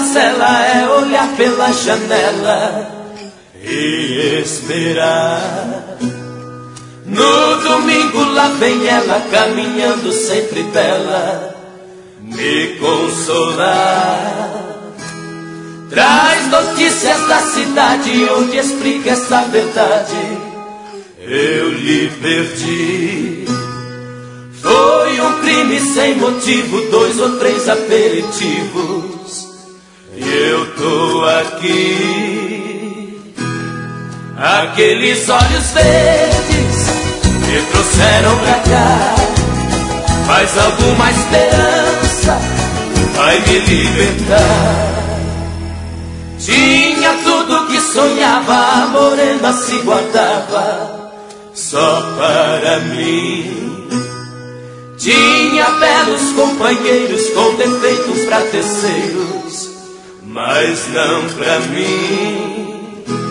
cela é olhar pela janela e esperar. No domingo lá vem ela caminhando sempre bela, me consolar. Traz notícias da cidade onde explica essa verdade. Eu lhe perdi. Foi um crime sem motivo, 2 ou 3 aperitivos, e eu tô aqui. Aqueles olhos verdes me trouxeram pra cá. Faz alguma esperança, vai me libertar. Tinha tudo que sonhava, a morena se guardava só para mim. Tinha belos companheiros com defeitos pra terceiros, mas não pra mim.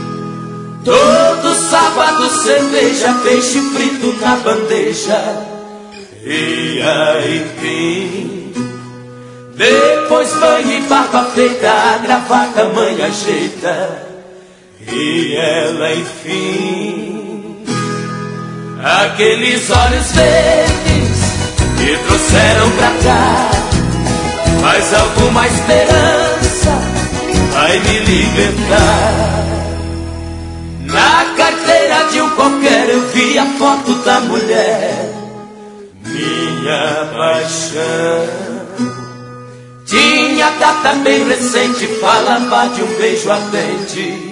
Todo sábado cerveja, peixe frito na bandeja, e aí fim. Depois banho e barba feita, a gravata a mãe ajeita, e ela enfim. Aqueles olhos verdes me trouxeram pra cá. Faz alguma esperança, vai me libertar. Na carteira de um qualquer eu vi a foto da mulher, minha paixão. Tinha data bem recente, falava de um beijo ardente.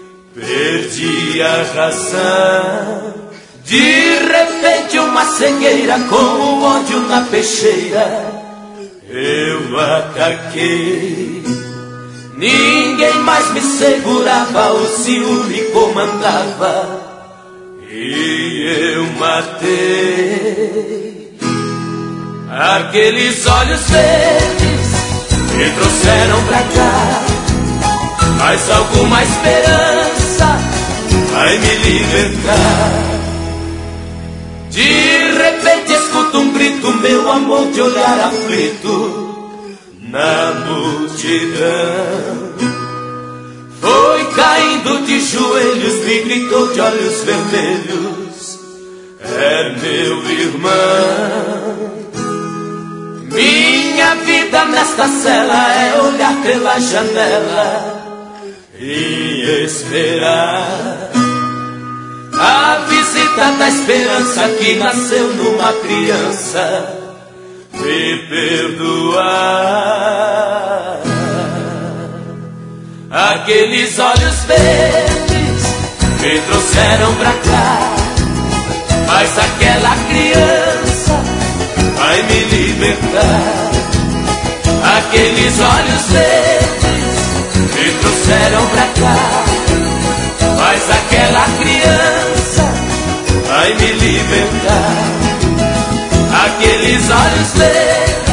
Perdi a razão. De repente uma cegueira com o ódio na peixeira, eu ataquei. Ninguém mais me segurava, o ciúme comandava, e eu matei. Aqueles olhos verdes me trouxeram pra cá. Mas alguma esperança vai me libertar. De repente escuto um grito, meu amor, de olhar aflito na multidão. Foi caindo de joelhos, me gritou de olhos vermelhos, é meu irmão. Minha vida nesta cela é olhar pela janela e esperar a visita da esperança que nasceu numa criança me perdoar. Aqueles olhos verdes me trouxeram pra cá, mas aquela criança vai me libertar. Aqueles olhos verdes me trouxeram pra cá, mas aquela criança vai me libertar. Aqueles olhos verdes